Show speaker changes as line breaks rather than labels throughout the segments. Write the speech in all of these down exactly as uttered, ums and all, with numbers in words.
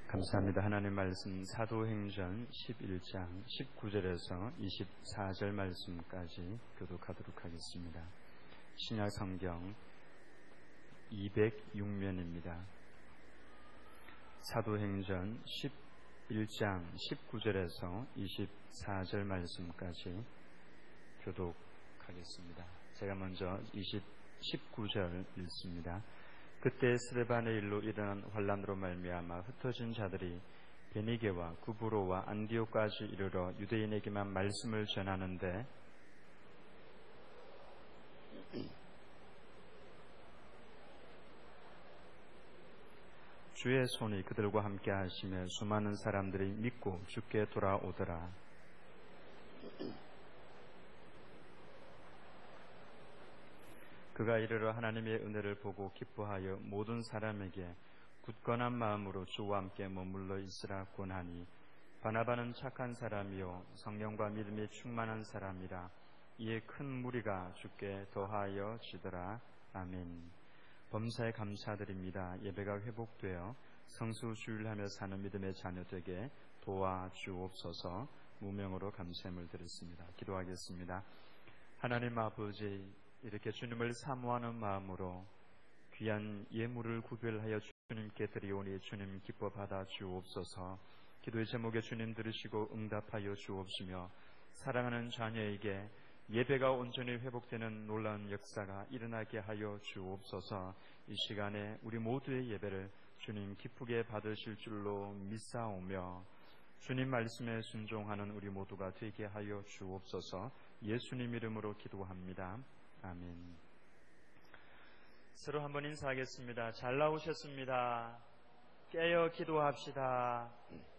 감사합니다. 하나님 말씀 사도행전 십일 장 십구 절에서 이십사 절 말씀까지 교독하도록 하겠습니다. 신약 성경 이백육 면입니다. 사도행전 십일 장 십구 절에서 이십사 절 말씀까지 교독하겠습니다. 제가 먼저 십구 절 읽습니다. 그때 스데반의 일로 일어난 환란으로 말미암아 흩어진 자들이 베니게와 구브로와 안디옥까지 이르러 유대인에게만 말씀을 전하는데 주의 손이 그들과 함께 하시며 수많은 사람들이 믿고 주께 돌아오더라. 그가 이르러 하나님의 은혜를 보고 기뻐하여 모든 사람에게 굳건한 마음으로 주와 함께 머물러 있으라 권하니, 바나바는 착한 사람이요 성령과 믿음이 충만한 사람이라. 이에 큰 무리가 주께 더하여 지더라. 아멘. 범사에 감사드립니다. 예배가 회복되어 성수주일하며 사는 믿음의 자녀 되게 도와주옵소서. 무명으로 감사함을 드렸습니다. 기도하겠습니다. 하나님 아버지, 이렇게 주님을 사모하는 마음으로 귀한 예물을 구별하여 주님께 드리오니 주님 기뻐 받아 주옵소서. 기도의 제목에 주님 들으시고 응답하여 주옵시며 사랑하는 자녀에게 예배가 온전히 회복되는 놀라운 역사가 일어나게 하여 주옵소서. 이 시간에 우리 모두의 예배를 주님 기쁘게 받으실 줄로 믿사오며 주님 말씀에 순종하는 우리 모두가 되게 하여 주옵소서. 예수님 이름으로 기도합니다. 아멘. 서로 한번 인사하겠습니다. 잘 나오셨습니다. 깨어 기도합시다.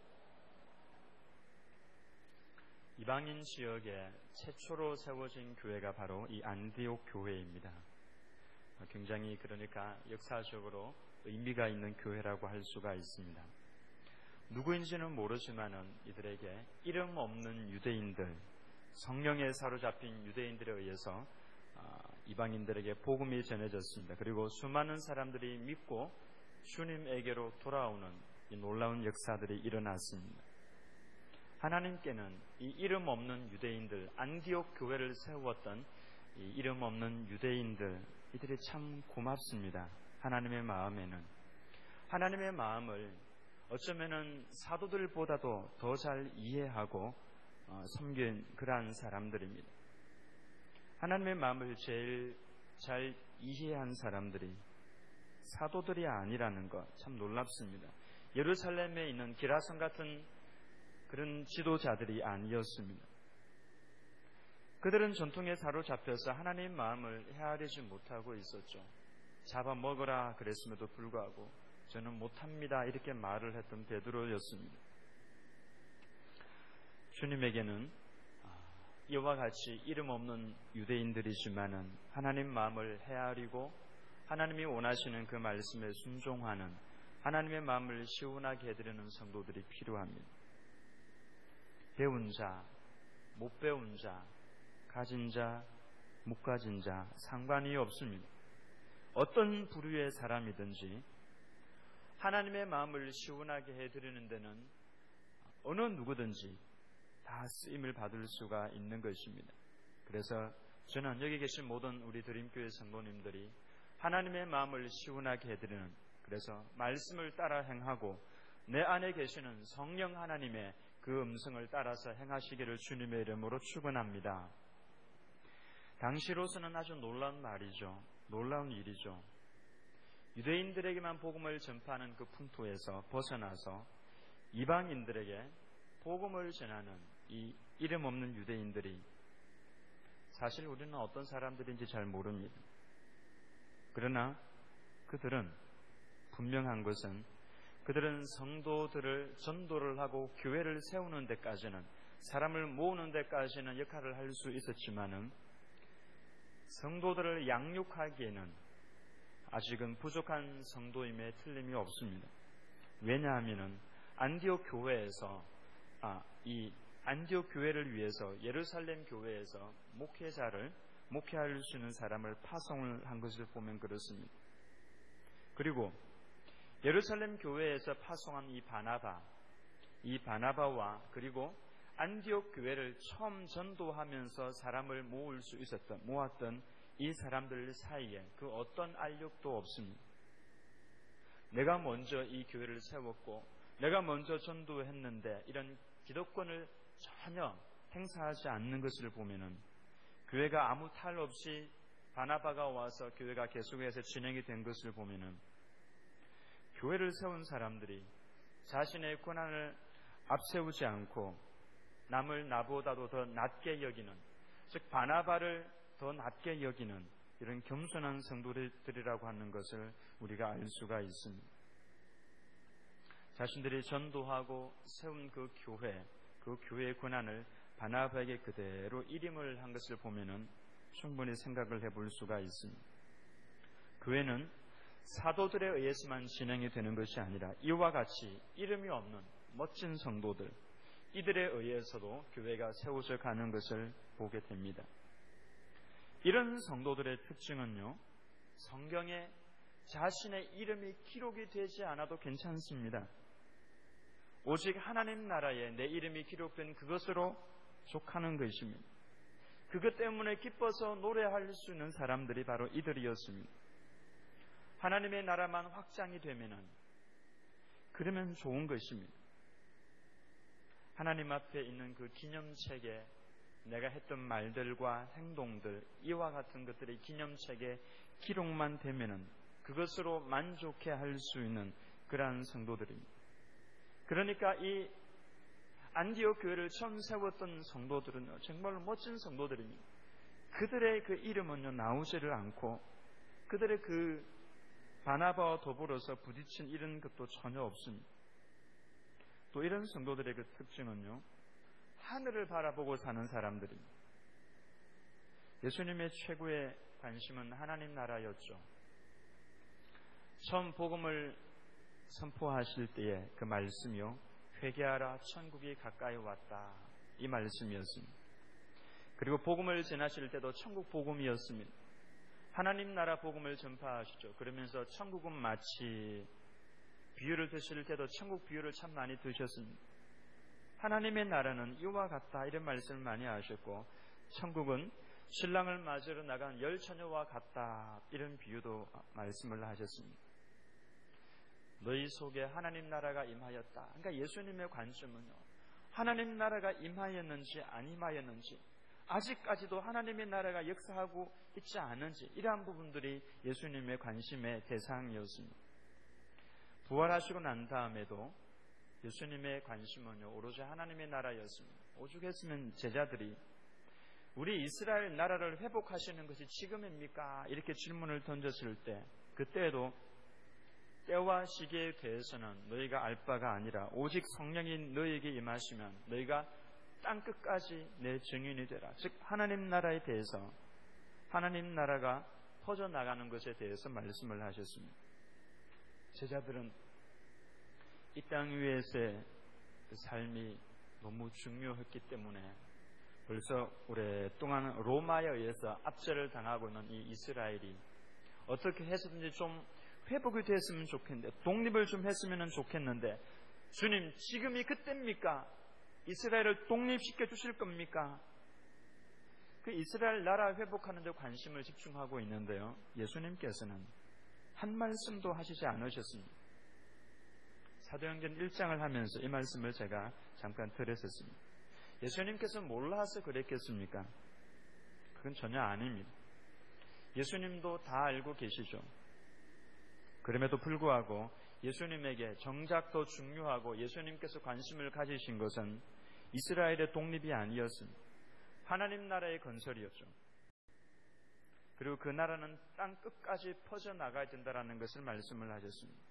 이방인 지역에 최초로 세워진 교회가 바로 이 안디옥 교회입니다. 굉장히 그러니까 역사적으로 의미가 있는 교회라고 할 수가 있습니다. 누구인지는 모르지만은 이들에게 이름 없는 유대인들, 성령에 사로잡힌 유대인들에 의해서 이방인들에게 복음이 전해졌습니다. 그리고 수많은 사람들이 믿고 주님에게로 돌아오는 이 놀라운 역사들이 일어났습니다. 하나님께는 이 이름 없는 유대인들, 안디옥 교회를 세웠던 이 이름 없는 유대인들, 이들이 참 고맙습니다. 하나님의 마음에는 하나님의 마음을 어쩌면은 사도들보다도 더 잘 이해하고 섬긴 그러한 사람들입니다. 하나님의 마음을 제일 잘 이해한 사람들이 사도들이 아니라는 것 참 놀랍습니다. 예루살렘에 있는 기라성 같은 그런 지도자들이 아니었습니다. 그들은 전통에 사로잡혀서 하나님의 마음을 헤아리지 못하고 있었죠. 잡아먹으라 그랬음에도 불구하고 저는 못합니다 이렇게 말을 했던 베드로였습니다. 주님에게는 이와 같이 이름 없는 유대인들이지만은 하나님 마음을 헤아리고 하나님이 원하시는 그 말씀에 순종하는 하나님의 마음을 시원하게 해드리는 성도들이 필요합니다. 배운 자, 못 배운 자, 가진 자, 못 가진 자 상관이 없습니다. 어떤 부류의 사람이든지 하나님의 마음을 시원하게 해드리는 데는 어느 누구든지 다 쓰임을 받을 수가 있는 것입니다. 그래서 저는 여기 계신 모든 우리 드림교회 성도님들이 하나님의 마음을 시원하게 해드리는, 그래서 말씀을 따라 행하고 내 안에 계시는 성령 하나님의 그 음성을 따라서 행하시기를 주님의 이름으로 축원합니다. 당시로서는 아주 놀라운 말이죠. 놀라운 일이죠. 유대인들에게만 복음을 전파하는 그 풍토에서 벗어나서 이방인들에게 복음을 전하는 이 이름 없는 유대인들이, 사실 우리는 어떤 사람들인지 잘 모릅니다. 그러나 그들은 분명한 것은 그들은 성도들을 전도를 하고 교회를 세우는 데까지는, 사람을 모으는 데까지는 역할을 할 수 있었지만은 성도들을 양육하기에는 아직은 부족한 성도임에 틀림이 없습니다. 왜냐하면은 안디옥 교회에서 아, 이 안디옥 교회를 위해서 예루살렘 교회에서 목회자를 목회할 수 있는 사람을 파송을 한 것을 보면 그렇습니다. 그리고 예루살렘 교회에서 파송한 이 바나바, 이 바나바와 그리고 안디옥 교회를 처음 전도하면서 사람을 모을 수 있었던, 모았던 이 사람들 사이에 그 어떤 알력도 없습니다. 내가 먼저 이 교회를 세웠고 내가 먼저 전도했는데 이런 기득권을 전혀 행사하지 않는 것을 보면은 교회가 아무 탈 없이 바나바가 와서 교회가 계속해서 진행이 된 것을 보면은 교회를 세운 사람들이 자신의 권한을 앞세우지 않고 남을 나보다도 더 낮게 여기는, 즉 바나바를 더 낮게 여기는 이런 겸손한 성도들이라고 하는 것을 우리가 알 수가 있습니다. 자신들이 전도하고 세운 그 교회, 그 교회의 권한을 바나바에게 그대로 일임을 한 것을 보면은 충분히 생각을 해볼 수가 있습니다. 교회는 사도들에 의해서만 진행이 되는 것이 아니라 이와 같이 이름이 없는 멋진 성도들, 이들에 의해서도 교회가 세워져 가는 것을 보게 됩니다. 이런 성도들의 특징은요, 성경에 자신의 이름이 기록이 되지 않아도 괜찮습니다. 오직 하나님 나라에 내 이름이 기록된 그것으로 족하는 것입니다. 그것 때문에 기뻐서 노래할 수 있는 사람들이 바로 이들이었습니다. 하나님의 나라만 확장이 되면은 그러면 좋은 것입니다. 하나님 앞에 있는 그 기념책에 내가 했던 말들과 행동들, 이와 같은 것들이 기념책에 기록만 되면은 그것으로 만족해 할 수 있는 그러한 성도들입니다. 그러니까 이 안디옥 교회를 처음 세웠던 성도들은 정말 멋진 성도들입니다. 그들의 그 이름은요 나오지를 않고 그들의 그 바나바와 더불어서 부딪힌 이런 것도 전혀 없습니다. 또 이런 성도들의 그 특징은요, 하늘을 바라보고 사는 사람들입니다. 예수님의 최고의 관심은 하나님 나라였죠. 처음 복음을 선포하실 때에 그 말씀이요, 회개하라 천국이 가까이 왔다, 이 말씀이었습니다. 그리고 복음을 전하실 때도 천국 복음이었습니다. 하나님 나라 복음을 전파하시죠. 그러면서 천국은 마치, 비유를 드실 때도 천국 비유를 참 많이 드셨습니다. 하나님의 나라는 이와 같다, 이런 말씀을 많이 하셨고, 천국은 신랑을 맞으러 나간 열 처녀와 같다, 이런 비유도 말씀을 하셨습니다. 너희 속에 하나님 나라가 임하였다. 그러니까 예수님의 관점은요, 하나님 나라가 임하였는지 안 임하였는지, 아직까지도 하나님의 나라가 역사하고 있지 않은지, 이러한 부분들이 예수님의 관심의 대상이었습니다. 부활하시고 난 다음에도 예수님의 관심은요, 오로지 하나님의 나라였습니다. 오죽했으면 제자들이 우리 이스라엘 나라를 회복하시는 것이 지금입니까? 이렇게 질문을 던졌을 때, 그때에도 때와 시기에 대해서는 너희가 알 바가 아니라 오직 성령이 너희에게 임하시면 너희가 땅끝까지 내 증인이 되라. 즉 하나님 나라에 대해서, 하나님 나라가 퍼져나가는 것에 대해서 말씀을 하셨습니다. 제자들은 이 땅 위에서의 삶이 너무 중요했기 때문에 벌써 오랫동안 로마에 의해서 압제를 당하고 있는 이 이스라엘이 어떻게 해서든지 좀 회복이 됐으면 좋겠는데, 독립을 좀 했으면 좋겠는데, 주님 지금이 그때입니까? 이스라엘을 독립시켜 주실 겁니까? 그 이스라엘 나라 회복하는 데 관심을 집중하고 있는데요, 예수님께서는 한 말씀도 하시지 않으셨습니다. 사도행전 일 장을 하면서 이 말씀을 제가 잠깐 드렸었습니다. 예수님께서 몰라서 그랬겠습니까? 그건 전혀 아닙니다. 예수님도 다 알고 계시죠. 그럼에도 불구하고 예수님에게 정작 더 중요하고 예수님께서 관심을 가지신 것은 이스라엘의 독립이 아니었습니다. 하나님 나라의 건설이었죠. 그리고 그 나라는 땅 끝까지 퍼져나가야 된다는 것을 말씀을 하셨습니다.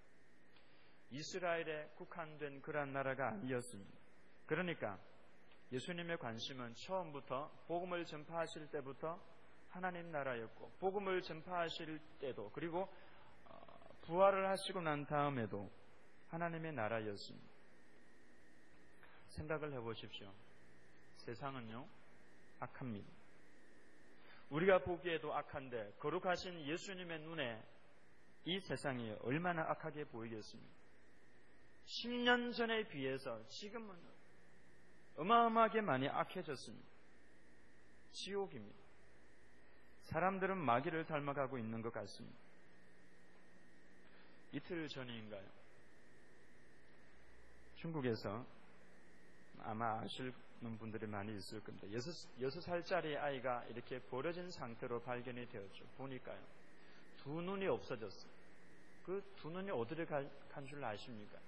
이스라엘에 국한된 그러한 나라가 아니었습니다. 그러니까 예수님의 관심은 처음부터 복음을 전파하실 때부터 하나님 나라였고, 복음을 전파하실 때도, 그리고 부활을 하시고 난 다음에도 하나님의 나라였습니다. 생각을 해보십시오. 세상은요 이 세상이 얼마나 악하게 보이겠습니까? 십 년 전에 비해서 지금은 어마어마하게 많이 악해졌습니다. 지옥입니다. 사람들은 마귀를 닮아가고 있는 것 같습니다. 이틀 전인가요? 중국에서 아마 아시는 분들이 많이 있을 겁니다. 여섯, 여섯 살짜리 아이가 이렇게 버려진 상태로 발견이 되었죠. 보니까요. 두 눈이 없어졌어요. 그 두 눈이 어디를 간 줄 아십니까?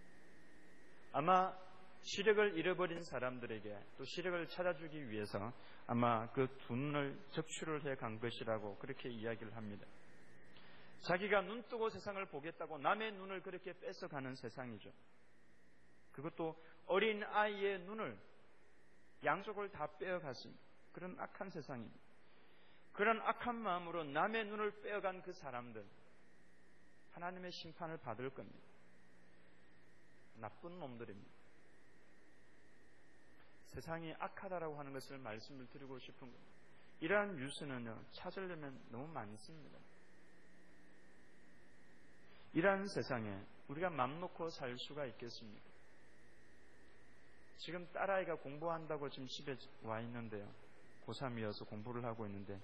아마 시력을 잃어버린 사람들에게 또 시력을 찾아주기 위해서 아마 그 두 눈을 적출을 해 간 것이라고 그렇게 이야기를 합니다. 자기가 눈 뜨고 세상을 보겠다고 남의 눈을 그렇게 뺏어가는 세상이죠. 그것도 어린 아이의 눈을 양쪽을 다 빼어갔습니다. 그런 악한 세상입니다. 그런 악한 마음으로 남의 눈을 빼어간 그 사람들, 하나님의 심판을 받을 겁니다. 나쁜 놈들입니다. 세상이 악하다라고 하는 것을 말씀을 드리고 싶은 겁니다. 이러한 뉴스는요, 찾으려면 너무 많습니다. 이러한 세상에 우리가 맘 놓고 살 수가 있겠습니까? 지금 딸아이가 공부한다고 지금 집에 와 있는데요. 고삼이어서 공부를 하고 있는데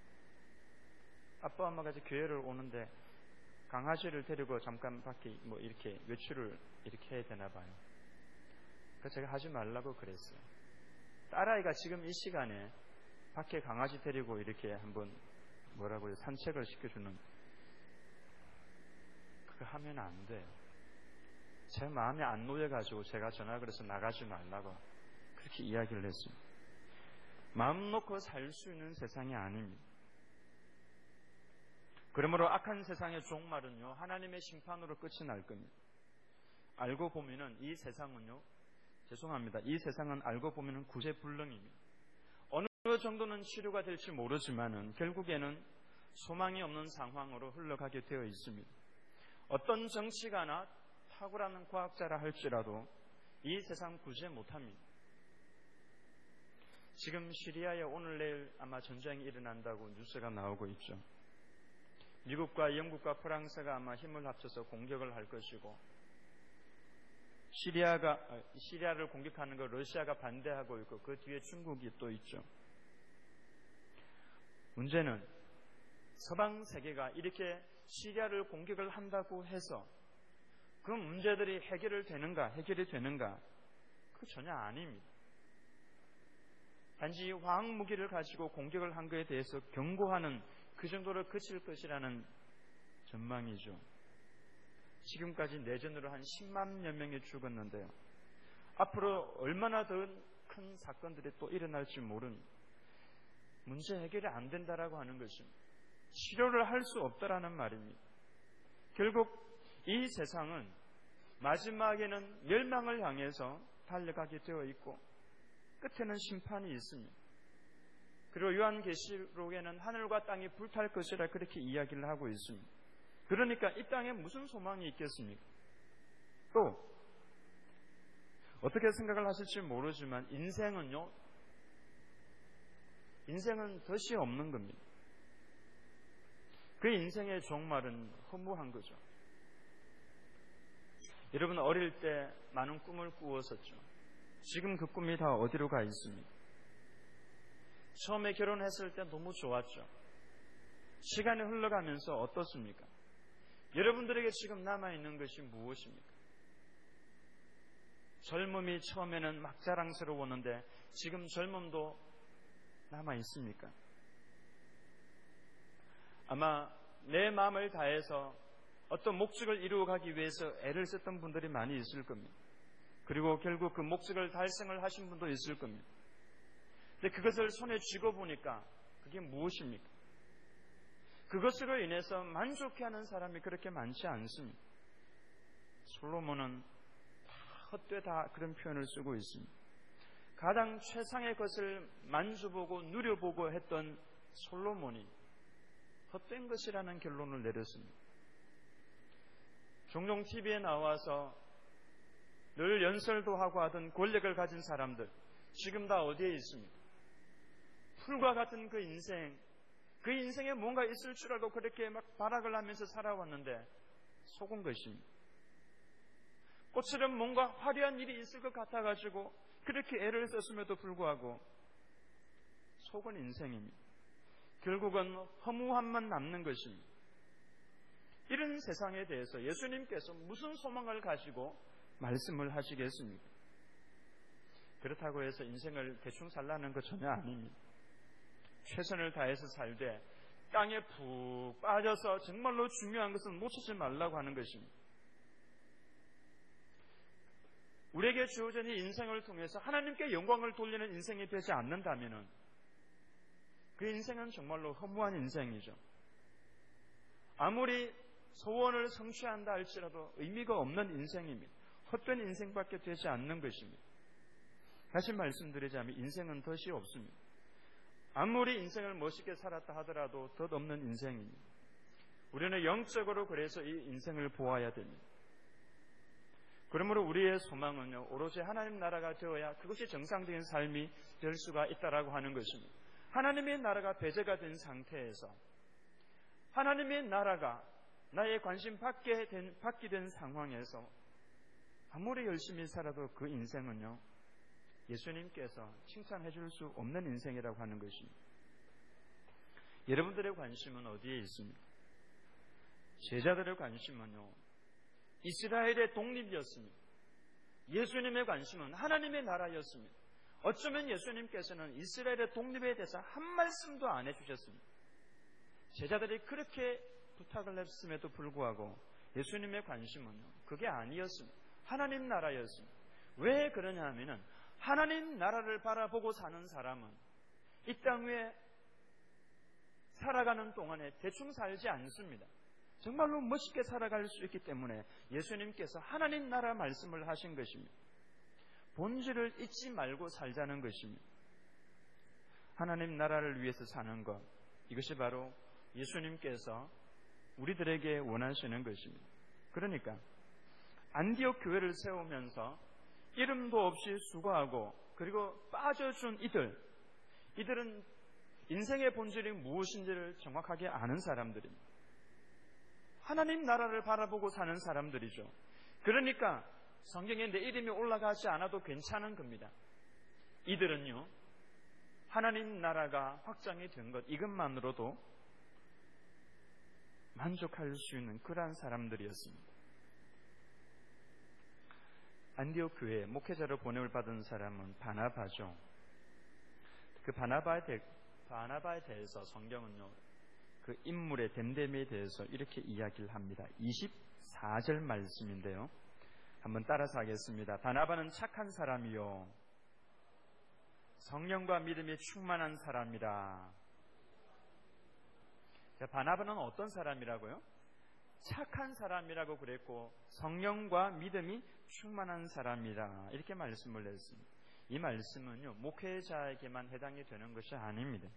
아빠 엄마가 이제 교회를 오는데 강아지를 데리고 잠깐 밖에 뭐 이렇게 외출을 이렇게 해야 되나 봐요. 그래서 제가 하지 말라고 그랬어요. 딸아이가 지금 이 시간에 밖에 강아지 데리고 이렇게 한번 뭐라고요? 산책을 시켜주는 그거 하면 안 돼요. 제 마음에 안 놓여가지고 제가 전화를 해서 나가지 말라고 그렇게 이야기를 했습니다. 마음 놓고 살 수 있는 세상이 아닙니다. 그러므로 악한 세상의 종말은요, 하나님의 심판으로 끝이 날 겁니다. 알고 보면은 이 세상은요, 죄송합니다. 이 세상은 알고 보면은 구제불능입니다. 어느 정도는 치료가 될지 모르지만은 결국에는 소망이 없는 상황으로 흘러가게 되어 있습니다. 어떤 정치가나 탁월한 과학자라 할지라도 이 세상 구제 못합니다. 지금 시리아에 오늘 내일 아마 전쟁이 일어난다고 뉴스가 나오고 있죠. 미국과 영국과 프랑스가 아마 힘을 합쳐서 공격을 할 것이고 시리아가 시리아를 공격하는 거 러시아가 반대하고 있고 그 뒤에 중국이 또 있죠. 문제는 서방 세계가 이렇게 시리아를 공격을 한다고 해서 그 문제들이 해결을 되는가, 해결이 되는가? 그 전혀 아닙니다. 단지 화학무기를 가지고 공격을 한 것에 대해서 경고하는 그 정도로 그칠 것이라는 전망이죠. 지금까지 내전으로 한 십만여 명이 죽었는데요. 앞으로 얼마나 더 큰 사건들이 또 일어날지 모르는 문제 해결이 안 된다라고 하는 것입니다. 치료를 할 수 없다라는 말입니다. 결국 이 세상은 마지막에는 멸망을 향해서 달려가게 되어 있고 끝에는 심판이 있습니다. 그리고 요한계시록에는 하늘과 땅이 불탈 것이라 그렇게 이야기를 하고 있습니다. 그러니까 이 땅에 무슨 소망이 있겠습니까? 또 어떻게 생각을 하실지 모르지만 인생은요, 인생은 덫이 없는 겁니다. 그 인생의 종말은 허무한 거죠. 여러분 어릴 때 많은 꿈을 꾸었었죠. 지금 그 꿈이 다 어디로 가 있습니까? 처음에 결혼했을 때 너무 좋았죠. 시간이 흘러가면서 어떻습니까? 여러분들에게 지금 남아있는 것이 무엇입니까? 젊음이 처음에는 막 자랑스러웠는데 지금 젊음도 남아있습니까? 아마 내 마음을 다해서 어떤 목적을 이루어가기 위해서 애를 썼던 분들이 많이 있을 겁니다. 그리고 결국 그 목적을 달성을 하신 분도 있을 겁니다. 근데 그것을 손에 쥐고 보니까 그게 무엇입니까? 그것으로 인해서 만족해하는 사람이 그렇게 많지 않습니다. 솔로몬은 다 헛되다 그런 표현을 쓰고 있습니다. 가장 최상의 것을 만져보고 누려보고 했던 솔로몬이 헛된 것이라는 결론을 내렸습니다. 종종 티비에 나와서 늘 연설도 하고 하던 권력을 가진 사람들 지금 다 어디에 있습니까? 풀과 같은 그 인생, 그 인생에 뭔가 있을 줄 알고 그렇게 막 발악을 하면서 살아왔는데 속은 것입니다. 꽃처럼 뭔가 화려한 일이 있을 것 같아가지고 그렇게 애를 썼음에도 불구하고 속은 인생입니다. 결국은 허무함만 남는 것입니다. 이런 세상에 대해서 예수님께서 무슨 소망을 가지고 말씀을 하시겠습니까? 그렇다고 해서 인생을 대충 살라는 것 전혀 아닙니다. 최선을 다해서 살되 땅에 푹 빠져서 정말로 중요한 것은 놓치지 말라고 하는 것입니다. 우리에게 주어진 이 인생을 통해서 하나님께 영광을 돌리는 인생이 되지 않는다면 그 인생은 정말로 허무한 인생이죠. 아무리 소원을 성취한다 할지라도 의미가 없는 인생입니다. 헛된 인생밖에 되지 않는 것입니다. 다시 말씀드리자면 인생은 덫이 없습니다. 아무리 인생을 멋있게 살았다 하더라도 덫 없는 인생입니다. 우리는 영적으로 그래서 이 인생을 보아야 됩니다. 그러므로 우리의 소망은요, 오로지 하나님 나라가 되어야 그것이 정상적인 삶이 될 수가 있다라고 하는 것입니다. 하나님의 나라가 배제가 된 상태에서 하나님의 나라가 나의 관심 받게 된, 받게 된 상황에서 아무리 열심히 살아도 그 인생은요, 예수님께서 칭찬해 줄 수 없는 인생이라고 하는 것입니다. 여러분들의 관심은 어디에 있습니까? 제자들의 관심은요, 이스라엘의 독립이었습니다. 예수님의 관심은 하나님의 나라였습니다. 어쩌면 예수님께서는 이스라엘의 독립에 대해서 한 말씀도 안 해주셨습니다. 제자들이 그렇게 부탁을 했음에도 불구하고 예수님의 관심은요, 그게 아니었습니다. 하나님 나라였습니다. 왜 그러냐 하면은 하나님 나라를 바라보고 사는 사람은 이 땅 위에 살아가는 동안에 대충 살지 않습니다. 정말로 멋있게 살아갈 수 있기 때문에 예수님께서 하나님 나라 말씀을 하신 것입니다. 본질을 잊지 말고 살자는 것입니다. 하나님 나라를 위해서 사는 것, 이것이 바로 예수님께서 우리들에게 원하시는 것입니다. 그러니까 안디옥 교회를 세우면서 이름도 없이 수고하고 그리고 빠져준 이들, 이들은 인생의 본질이 무엇인지를 정확하게 아는 사람들입니다. 하나님 나라를 바라보고 사는 사람들이죠. 그러니까 성경에 내 이름이 올라가지 않아도 괜찮은 겁니다. 이들은요, 하나님 나라가 확장이 된 것, 이것만으로도 만족할 수 있는 그러한 사람들이었습니다. 안디옥 교회에 목회자로 보냄을 받은 사람은 바나바죠. 그 바나바에, 대, 바나바에 대해서 성경은요, 그 인물의 됨됨이에 대해서 이렇게 이야기를 합니다. 이십사 절 말씀인데요. 한번 따라서 하겠습니다. 바나바는 착한 사람이요, 성령과 믿음이 충만한 사람이라. 바나바는 어떤 사람이라고요? 착한 사람이라고 그랬고 성령과 믿음이 충만한 사람이라 이렇게 말씀을 했습니다. 이 말씀은요, 목회자에게만 해당이 되는 것이 아닙니다.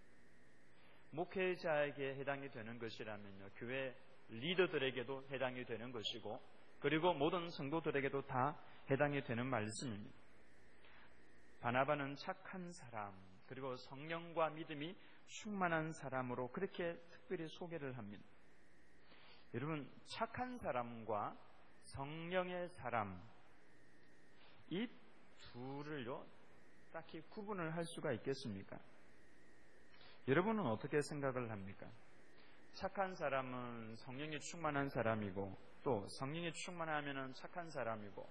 목회자에게 해당이 되는 것이라면요, 교회 리더들에게도 해당이 되는 것이고 그리고 모든 성도들에게도 다 해당이 되는 말씀입니다. 바나바는 착한 사람 그리고 성령과 믿음이 충만한 사람으로 그렇게 특별히 소개를 합니다. 여러분, 착한 사람과 성령의 사람, 이 둘을요 딱히 구분을 할 수가 있겠습니까? 여러분은 어떻게 생각을 합니까? 착한 사람은 성령이 충만한 사람이고 또 성령이 충만하면 착한 사람이고,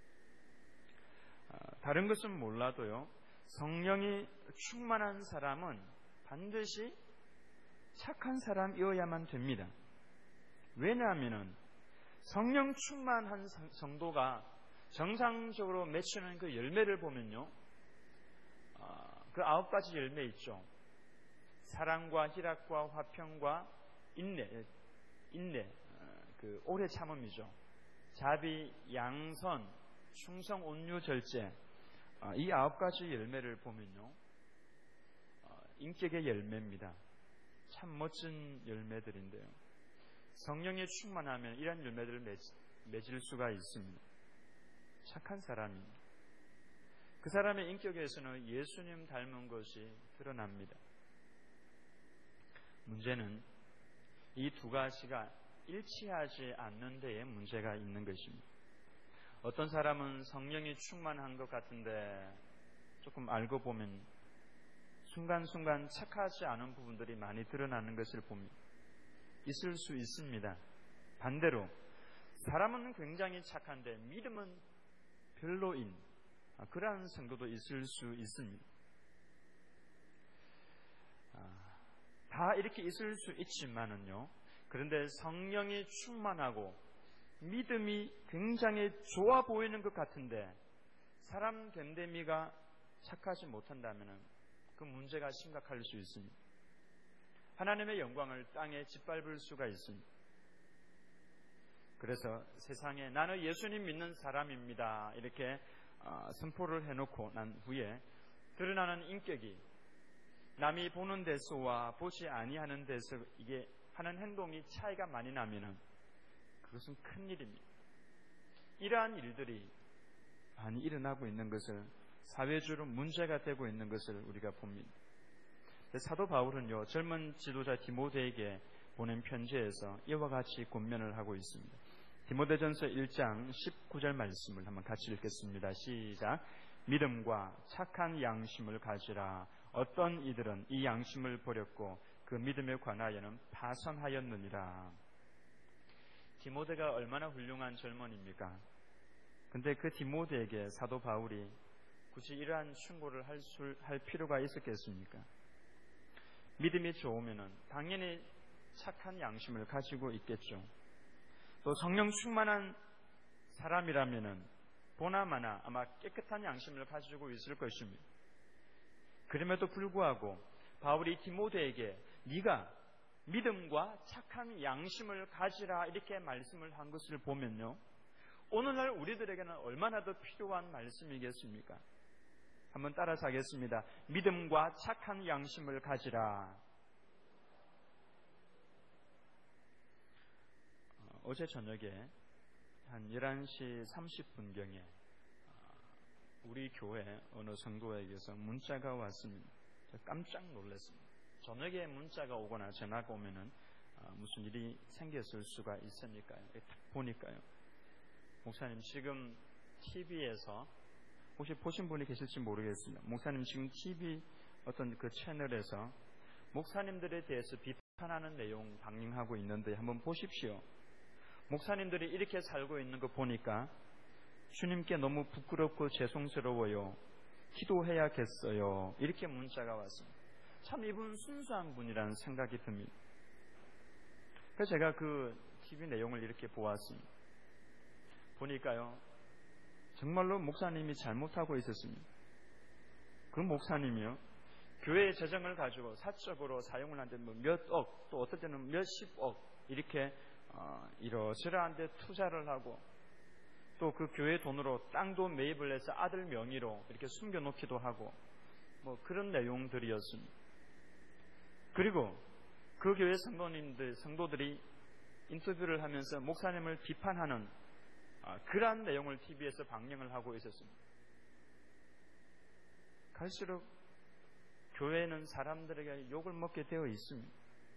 다른 것은 몰라도요, 성령이 충만한 사람은 반드시 착한 사람이어야만 됩니다. 왜냐하면 성령 충만한 성도가 정상적으로 맺히는 그 열매를 보면요, 그 아홉 가지 열매 있죠. 사랑과 희락과 화평과 인내, 인내, 그 오래 참음이죠. 자비, 양선, 충성, 온유, 절제, 이 아홉 가지 열매를 보면요, 인격의 열매입니다. 참 멋진 열매들인데요, 성령에 충만하면 이런 열매들을 맺을 수가 있습니다. 착한 사람입니다. 그 사람의 인격에서는 예수님 닮은 것이 드러납니다. 문제는 이 두 가지가 일치하지 않는 데에 문제가 있는 것입니다. 어떤 사람은 성령이 충만한 것 같은데 조금 알고 보면 순간순간 착하지 않은 부분들이 많이 드러나는 것을 봅니다. 있을 수 있습니다. 반대로 사람은 굉장히 착한데 믿음은 별로인 그러한 성도도 있을 수 있습니다. 다 이렇게 있을 수 있지만은요, 그런데 성령이 충만하고 믿음이 굉장히 좋아 보이는 것 같은데 사람 됨됨이가 착하지 못한다면 그 문제가 심각할 수 있습니다. 하나님의 영광을 땅에 짓밟을 수가 있습니다. 그래서 세상에 나는 예수님 믿는 사람입니다 이렇게 선포를 해놓고 난 후에 드러나는 인격이 남이 보는 데서와 보지 아니하는 데서 이게 하는 행동이 차이가 많이 나면은 그것은 큰일입니다. 이러한 일들이 많이 일어나고 있는 것을 사회적으로 문제가 되고 있는 것을 우리가 봅니다. 사도 바울은요, 젊은 지도자 디모데에게 보낸 편지에서 이와 같이 권면을 하고 있습니다. 디모데전서 일 장 십구 절 말씀을 한번 같이 읽겠습니다. 시작. 믿음과 착한 양심을 가지라. 어떤 이들은 이 양심을 버렸고 그 믿음에 관하여는 파선하였느니라. 디모데가 얼마나 훌륭한 젊은입니까? 근데 그 디모데에게 사도 바울이 굳이 이러한 충고를 할, 수, 할 필요가 있었겠습니까? 믿음이 좋으면 당연히 착한 양심을 가지고 있겠죠. 또 성령 충만한 사람이라면 보나마나 아마 깨끗한 양심을 가지고 있을 것입니다. 그럼에도 불구하고 바울이 디모데에게 네가 믿음과 착한 양심을 가지라 이렇게 말씀을 한 것을 보면요, 오늘날 우리들에게는 얼마나 더 필요한 말씀이겠습니까? 한번 따라서 하겠습니다. 믿음과 착한 양심을 가지라. 어제 저녁에 한 열한 시 삼십 분경에 우리 교회 어느 성도에게서 문자가 왔습니다. 깜짝 놀랐습니다. 저녁에 문자가 오거나 전화가 오면은 무슨 일이 생겼을 수가 있으니까요. 딱 보니까요, 목사님 지금 티비에서 혹시 보신 분이 계실지 모르겠습니다. 목사님 지금 티비 어떤 그 채널에서 목사님들에 대해서 비판하는 내용 방영하고 있는데 한번 보십시오. 목사님들이 이렇게 살고 있는 거 보니까 주님께 너무 부끄럽고 죄송스러워요. 기도해야겠어요. 이렇게 문자가 왔습니다. 참 이분 순수한 분이라는 생각이 듭니다. 그래서 제가 그 티비 내용을 이렇게 보았습니다. 보니까요, 정말로 목사님이 잘못하고 있었습니다. 그 목사님이요, 교회의 재정을 가지고 사적으로 사용을 하는데 뭐 몇 억, 또 어떨 때는 몇십억 이렇게 어, 이러저러한 데 투자를 하고 또 그 교회 돈으로 땅도 매입을 해서 아들 명의로 이렇게 숨겨놓기도 하고 뭐 그런 내용들이었습니다. 그리고 그 교회 성도님들, 성도들이 인터뷰를 하면서 목사님을 비판하는 아, 그러한 내용을 티비에서 방영을 하고 있었습니다. 갈수록 교회는 사람들에게 욕을 먹게 되어 있습니다.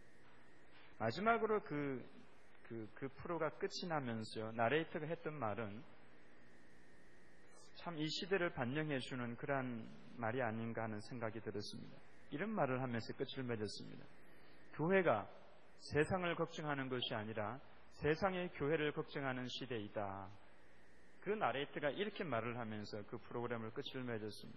마지막으로 그, 그, 그 프로가 끝이 나면서 나레이터가 했던 말은 참 이 시대를 반영해주는 그러한 말이 아닌가 하는 생각이 들었습니다. 이런 말을 하면서 끝을 맺었습니다. 교회가 세상을 걱정하는 것이 아니라 세상의 교회를 걱정하는 시대이다. 그 나레이터가 이렇게 말을 하면서 그 프로그램을 끝을 맺었습니다.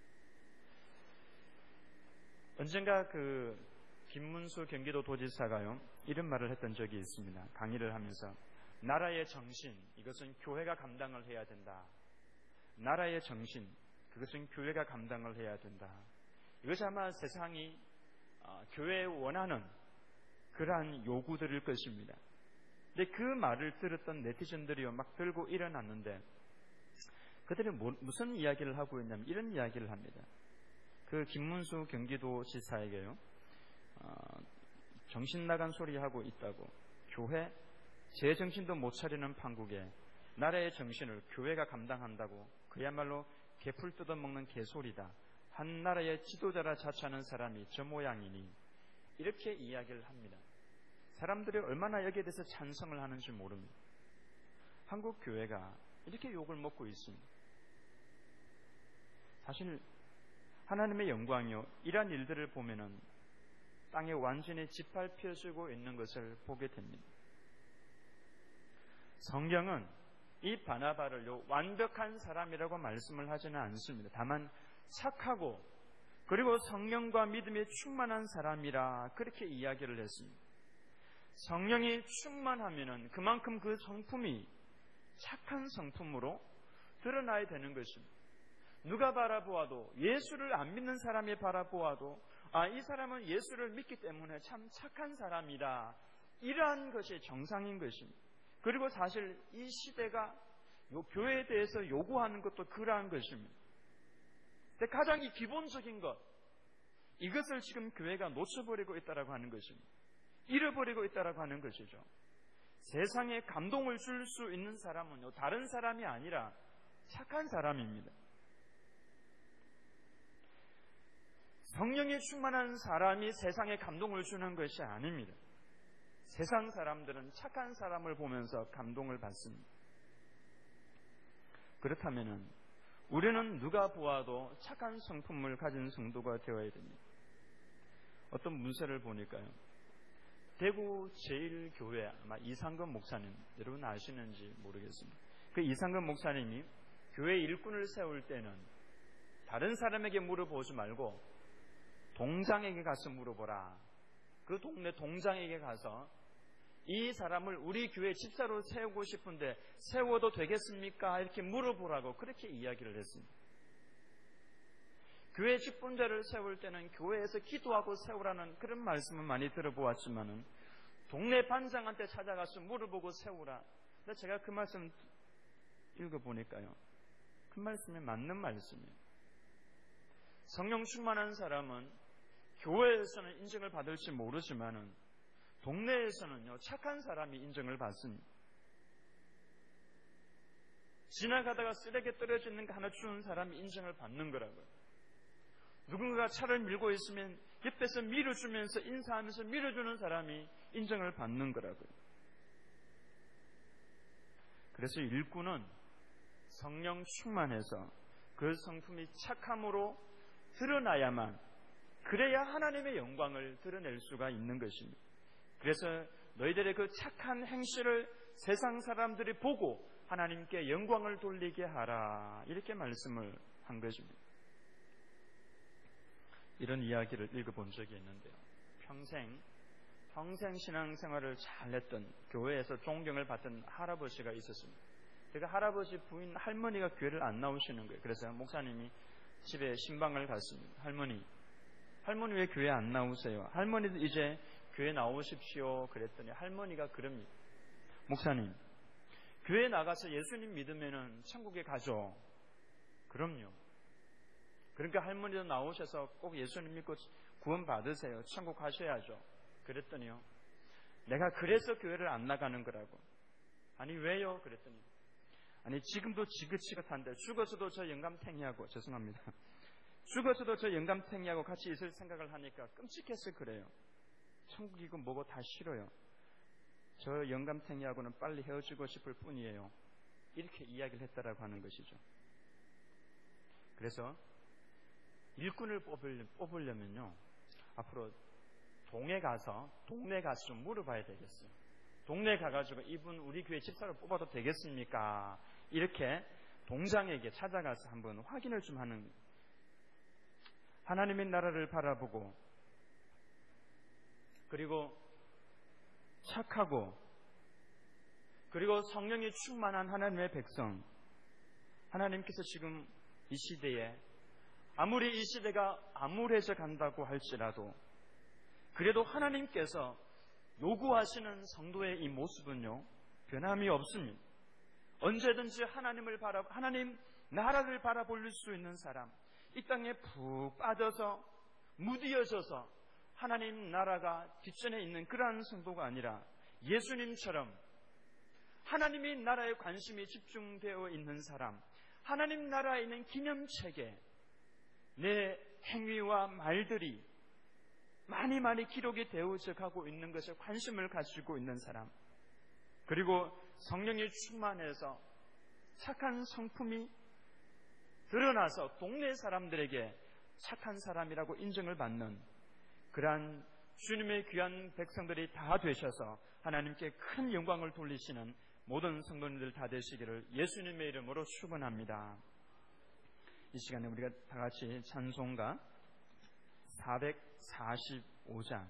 언젠가 그 김문수 경기도 도지사가요, 이런 말을 했던 적이 있습니다. 강의를 하면서 나라의 정신, 이것은 교회가 감당을 해야 된다. 나라의 정신, 그것은 교회가 감당을 해야 된다. 이것이 아마 세상이 교회에 원하는 그러한 요구들일 것입니다. 근데 그 말을 들었던 네티즌들이요, 막 들고 일어났는데 그들이 뭐, 무슨 이야기를 하고 있냐면 이런 이야기를 합니다. 그 김문수 경기도지사에게요, 어, 정신 나간 소리 하고 있다고, 교회 제 정신도 못 차리는 판국에 나라의 정신을 교회가 감당한다고, 그야말로 개풀 뜯어먹는 개소리다. 한 나라의 지도자라 자처하는 사람이 저 모양이니 이렇게 이야기를 합니다. 사람들이 얼마나 여기에 대해서 찬성을 하는지 모릅니다. 한국 교회가 이렇게 욕을 먹고 있습니다. 사실 하나님의 영광이요, 이러한 일들을 보면은 땅에 완전히 짓밟혀지고 있는 것을 보게 됩니다. 성경은 이 바나바를 완벽한 사람이라고 말씀을 하지는 않습니다. 다만 착하고 그리고 성령과 믿음에 충만한 사람이라 그렇게 이야기를 했습니다. 성령이 충만하면은 그만큼 그 성품이 착한 성품으로 드러나야 되는 것입니다. 누가 바라보아도, 예수를 안 믿는 사람이 바라보아도 아, 이 사람은 예수를 믿기 때문에 참 착한 사람이다, 이러한 것이 정상인 것입니다. 그리고 사실 이 시대가 요 교회에 대해서 요구하는 것도 그러한 것입니다. 근데 가장 이 기본적인 것, 이것을 지금 교회가 놓쳐버리고 있다라고 하는 것입니다. 잃어버리고 있다라고 하는 것이죠. 세상에 감동을 줄 수 있는 사람은요, 다른 사람이 아니라 착한 사람입니다. 성령이 충만한 사람이 세상에 감동을 주는 것이 아닙니다. 세상 사람들은 착한 사람을 보면서 감동을 받습니다. 그렇다면 우리는 누가 보아도 착한 성품을 가진 성도가 되어야 됩니다. 어떤 문서를 보니까요, 대구 제일교회 아마 이상근 목사님, 여러분 아시는지 모르겠습니다. 그 이상근 목사님이 교회 일꾼을 세울 때는 다른 사람에게 물어보지 말고 동장에게 가서 물어보라. 그 동네 동장에게 가서 이 사람을 우리 교회 집사로 세우고 싶은데 세워도 되겠습니까? 이렇게 물어보라고 그렇게 이야기를 했습니다. 교회 직분자를 세울 때는 교회에서 기도하고 세우라는 그런 말씀을 많이 들어보았지만은 동네 반장한테 찾아가서 물어보고 세우라. 근데 제가 그 말씀 읽어보니까요, 그 말씀이 맞는 말씀이에요. 성령 충만한 사람은 교회에서는 인정을 받을지 모르지만은 동네에서는요, 착한 사람이 인정을 받습니다. 지나가다가 쓰레기 떨어지는 거 하나 주는 사람이 인정을 받는 거라고요. 누군가가 차를 밀고 있으면 옆에서 밀어주면서 인사하면서 밀어주는 사람이 인정을 받는 거라고요. 그래서 일꾼은 성령 충만해서 그 성품이 착함으로 드러나야만, 그래야 하나님의 영광을 드러낼 수가 있는 것입니다. 그래서 너희들의 그 착한 행실을 세상 사람들이 보고 하나님께 영광을 돌리게 하라, 이렇게 말씀을 한 것입니다. 이런 이야기를 읽어본 적이 있는데요, 평생 평생 신앙생활을 잘했던, 교회에서 존경을 받던 할아버지가 있었습니다. 그 할아버지 부인 할머니가 교회를 안 나오시는 거예요. 그래서 목사님이 집에 신방을 갔습니다. 할머니, 할머니 왜 교회 안 나오세요? 할머니도 이제 교회 나오십시오. 그랬더니 할머니가 그럽니다. 목사님, 교회 나가서 예수님 믿으면은 천국에 가죠. 그럼요. 그러니까 할머니도 나오셔서 꼭 예수님 믿고 구원 받으세요. 천국 가셔야죠. 그랬더니요, 내가 그래서 교회를 안 나가는 거라고. 아니 왜요? 그랬더니 아니 지금도 지긋지긋한데 죽어서도 저 영감탱이하고, 죄송합니다, 죽어서도 저 영감탱이하고 같이 있을 생각을 하니까 끔찍해서 그래요. 천국이고 뭐고 다 싫어요. 저 영감탱이하고는 빨리 헤어지고 싶을 뿐이에요. 이렇게 이야기를 했다라고 하는 것이죠. 그래서 일꾼을 뽑으려면요, 앞으로 동에 가서 동네 가서 좀 물어봐야 되겠어요. 동네 가가지고 이분 우리 교회 집사로 뽑아도 되겠습니까? 이렇게 동장에게 찾아가서 한번 확인을 좀 하는, 하나님의 나라를 바라보고 그리고 착하고 그리고 성령이 충만한 하나님의 백성, 하나님께서 지금 이 시대에 아무리 이 시대가 암울해져 간다고 할지라도 그래도 하나님께서 요구하시는 성도의 이 모습은요, 변함이 없습니다. 언제든지 하나님을 바라, 하나님 나라를 바라볼 수 있는 사람, 이 땅에 푹 빠져서 무디어져서 하나님 나라가 뒷전에 있는 그러한 성도가 아니라 예수님처럼 하나님의 나라에 관심이 집중되어 있는 사람, 하나님 나라에 있는 기념책에 내 행위와 말들이 많이 많이 기록이 되어져가고 있는 것에 관심을 가지고 있는 사람, 그리고 성령이 충만해서 착한 성품이 드러나서 동네 사람들에게 착한 사람이라고 인정을 받는 그러한 주님의 귀한 백성들이 다 되셔서 하나님께 큰 영광을 돌리시는 모든 성도님들 다 되시기를 예수님의 이름으로 축원합니다. 이 시간에 우리가 다 같이 찬송가 사백사십오 장